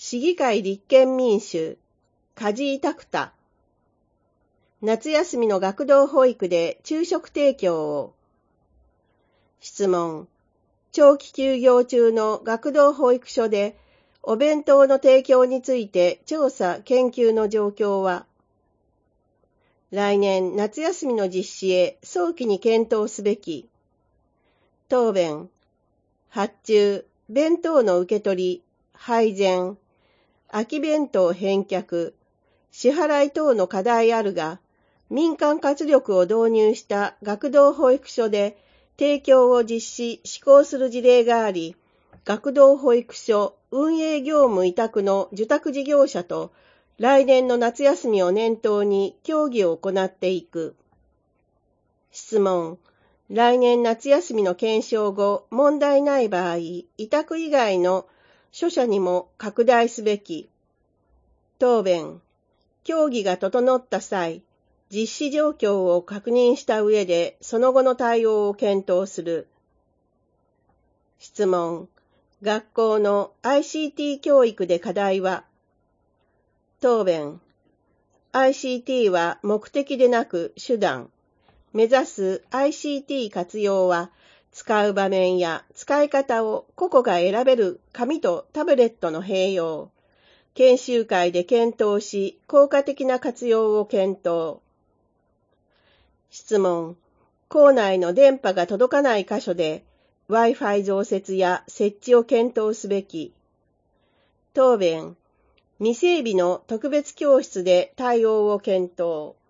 市議会立憲民主、梶井拓太。夏休みの学童保育で昼食提供を。質問。長期休業中の学童保育所でお弁当の提供について調査・研究の状況は、来年夏休みの実施へ早期に検討すべき。答弁。発注、弁当の受け取り、配膳、空き弁当返却、支払い等の課題あるが、民間活力を導入した学童保育所で提供を実施・施行する事例があり、学童保育所運営業務委託の受託事業者と来年の夏休みを念頭に協議を行っていく。質問。来年夏休みの検証後、問題ない場合、委託以外の所者にも拡大すべき。答弁。協議が整った際、実施状況を確認した上で、その後の対応を検討する。質問。学校の ICT 教育で課題は。答弁。ICT は目的でなく手段。目指す ICT 活用は、使う場面や使い方を個々が選べる紙とタブレットの併用。研修会で検討し、効果的な活用を検討。質問。校内の電波が届かない箇所で Wi-Fi 増設や設置を検討すべき。答弁。未整備の特別教室で対応を検討。